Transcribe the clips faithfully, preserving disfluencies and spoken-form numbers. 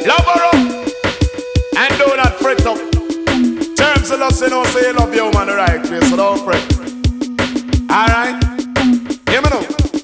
Love her up and do not fret up. Terms of love, you know, say you love your woman the right way, so don't fret. Alright? Hear me now.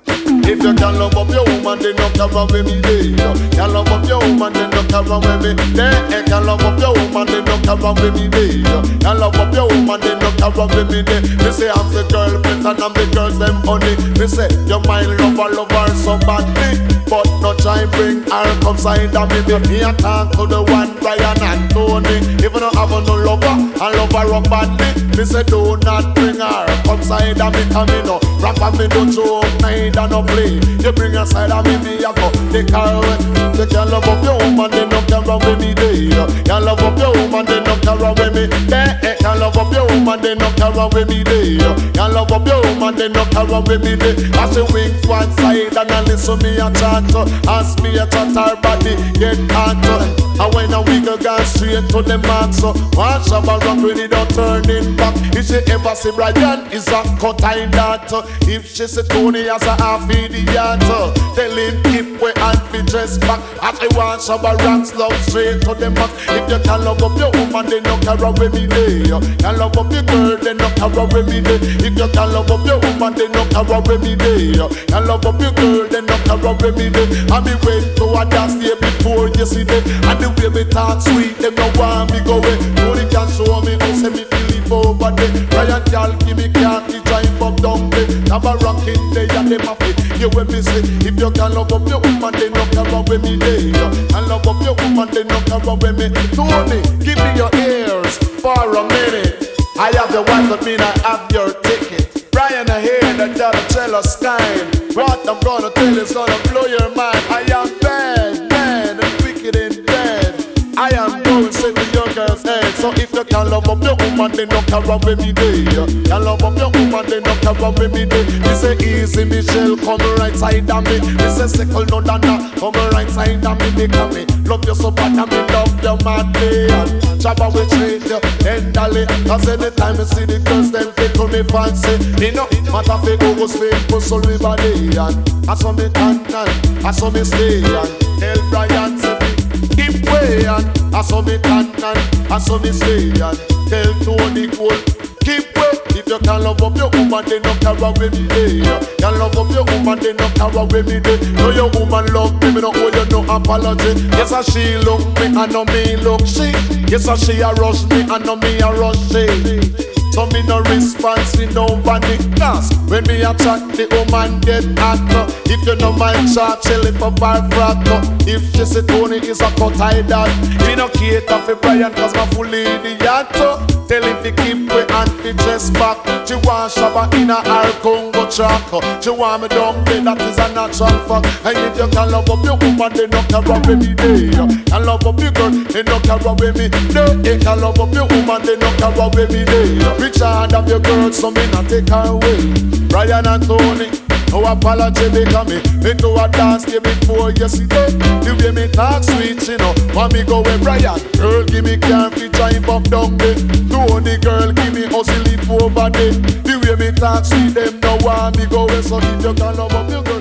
If you can love up your woman, then don't come around with me there. Can love up your woman, then don't come around with me there. Can love up your woman, then don't come around with me there. Can love up your woman, then don't come around with me there. Me say I'm the girl, better than the girls them honey. Me say your mind lover, lover so badly, but no try bring her come side of me. Me a talk to the one Brian and Tony. If you don't have no lover, and lover up badly, me say do not bring her come side of me. Come in no rap and me don't show up, neither no play. You bring her side of me, me a go take her away. You can love up your woman, then no can run with me there. Can love up your woman, then no can run with me there. Can love up your woman, then no can run with me there. Can love up your woman, then no can run with me there. As she wings one side and I listen me a chat, ask me a chat her body get hot. And when a wiggle gone straight to the mark, so watch her rock when it don't turn it back. If she ever see Brian, is a cut in that. If she see Tony as a half idiot, tell him keep way and be dressed back. As I watch her rock slow straight to the mark. If you can love up your woman, then no carry with me there. Can love up your girl, then no carry with me there. If you can love up your woman, then no carry with me there. Can love up your girl, then no carry with me there. I be wait to a dance day before you see them. And the way me talk sweet, them no want me go away. Nobody can show me how say me feel it over there. Ryan y'all give me candy drive up down there. Have a rockin' day and them happy. You when me say, if you can love up your woman, then no can run with me there. And love up your woman, then no can run with me. Tony, give me your ears for a minute. I have the one that mean I have your ticket. Brian I hear that you're a jealous kind. What I'm gonna tell is gonna blow your mind. I am bad, bad and wicked in bed. I am going straight to your girl's head. So if you can love up your woman, then no can run with me there. Can love up your woman, then no can run with me there. Me say easy Michelle, come right side of me. Me say sickle no dana, come right side of me. Because me love you so bad and me love you madly. And Shabba we treat you tenderly. Cause anytime I see the girls, them tickle me fancy. Me no matter if you go spin, puzzle me body. And I saw me tan and I saw me stay. And tell Brian to me keep way. And I saw me tan and I saw me stay. And tell Tony Cole keep way. If you can love up your woman, then no carry with me there. Can love up your woman, then no carry with me there. No your woman love me, me no owe you no apology. Yes I she look me, I know me look she. Yes I she a rush me, I know me a rush she. So me no response with nobody. Cause when me a chat, the woman get hot. If you know my chat, she lift up her frock. If she say Tony is a cut I that. Me no cater for Brian cause my fully idiot. Tell him to keep way and the dress back. She want Shabba in a her Congo track. She want me down there, that is a natural fact. And if you can love up your woman, then no can run with me there. Can love up your girl, then no can run with me. No, you can love up your woman, then no can run with me there. Richard of your girl, so me not take her away. Brian and Tony, no apology because me me do a dance day before yesterday. The way me talk sweet, you know. Want me go with Brian, girl give me can't drive up down there. Tony girl give me hustle it over there. The way me talk sweet, them no want me go with. So if you can love up your girl.